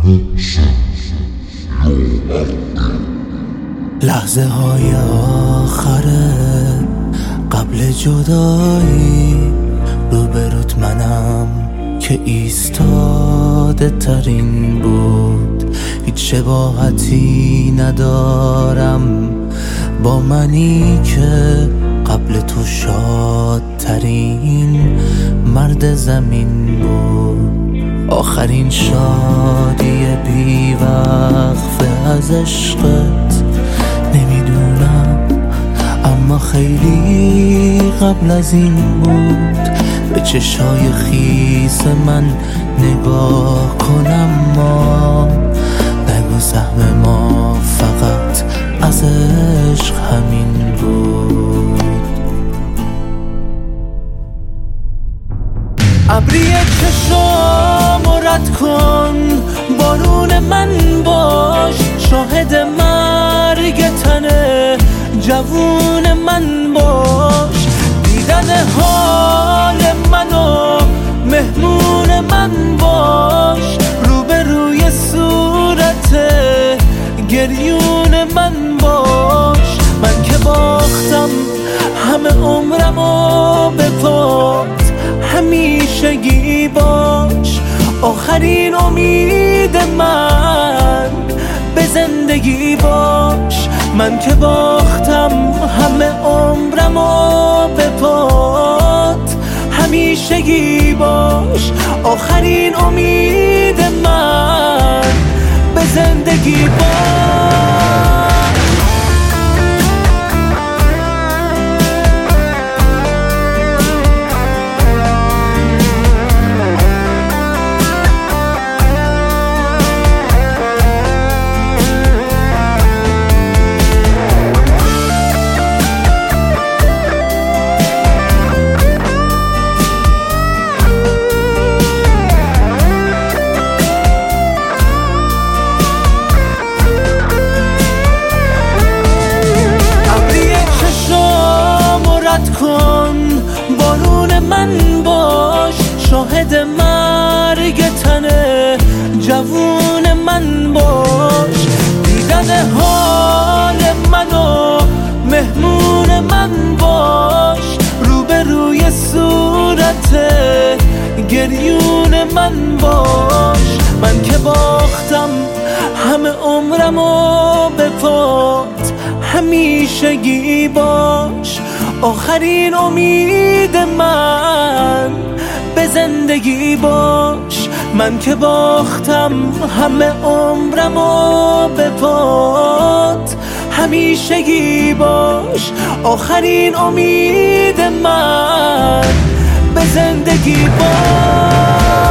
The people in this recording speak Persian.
لحظه های آخره قبل جدایی، روبروت منم که ایستاده ترین بود. هیچ شباهتی ندارم با منی که قبل تو شادترین مرد زمین بود. آخرین شادی بی‌وقفه از عشقت نمیدونم، اما خیلی قبل از این بود. به چشای خیس من نگاه کنم، ما نگو سهم ما فقط از عشق همین بود. ابری چشامو رد کن، بارون من باش، شاهد مرگ تنه جوون من باش. دیدن حال منو مهمون من باش، روبروی صورت گریون من باش. من که باختم همه عمرمو به پات، همیشگی باش. آخرین امید من به زندگی باش. من که باختم همه عمرمو به پات، همیشگی باش. آخرین امید من به زندگی باش. بارون من باش، شاهد مرگ تنه جوون من باش. دیدن حال منو مهمون من باش، روبروی صورت گریون من باش. من که باختم همه عمرمو به پات، همیشگی باش. آخرین امید من به زندگی باش. من که باختم همه عمرمو به پات، همیشگی باش. آخرین امید من به زندگی باش.